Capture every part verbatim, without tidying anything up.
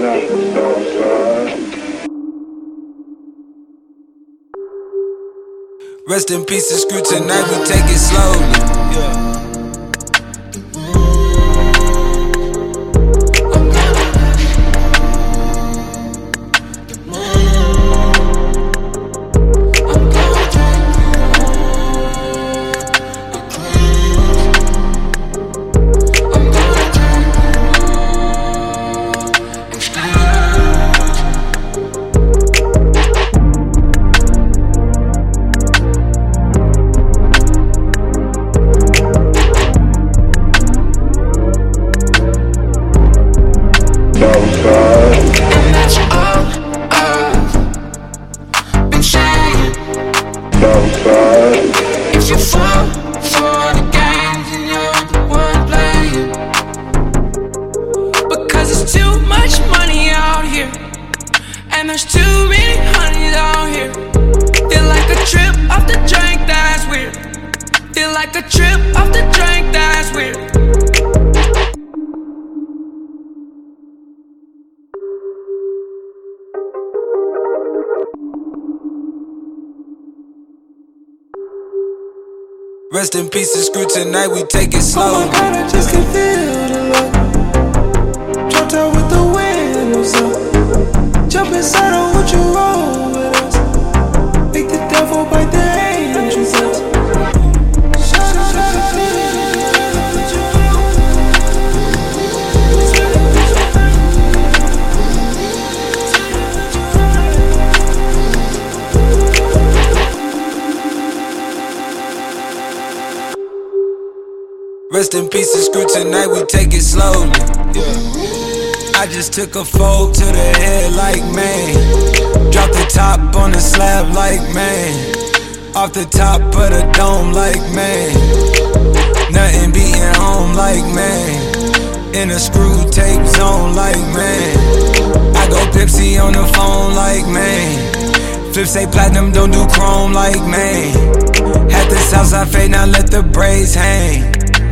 Rest in peace and screw tonight, we take it slowly. Yeah. If you fall for the games and you're the one playing, because there's too much money out here, and there's too many honeys out here. Feel like a trip off the drink, that's weird. Feel like a trip off the drink, that's weird. Rest in peace and screw tonight, we take it slow. Oh my God, I just can feel the love. Dropped out with the windows up. Jump inside, I want you roll with us. Make the devil bite the angels up. Rest in peace and screw tonight, we take it slowly. Yeah. I just took a fold to the head like man. Drop the top on the slab like man. Off the top of the dome like man. Nothing beating home like man. In a screw tape zone like man. I go Pepsi on the phone like man. Flip say platinum, don't do chrome like man. Had the Southside fade, now let the braids hang.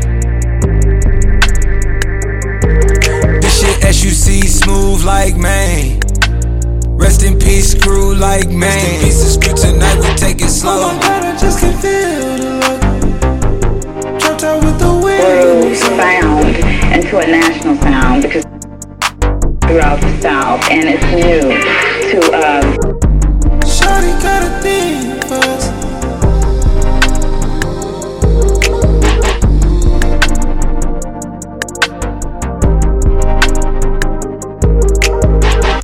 S U C smooth like man. Rest in peace, screw like man. Rest in peace and screw tonight, we take it slow. Oh my God, I just can feel the love. Dropped out with the wind. Sound into a national sound because throughout the South, and it's new to uh,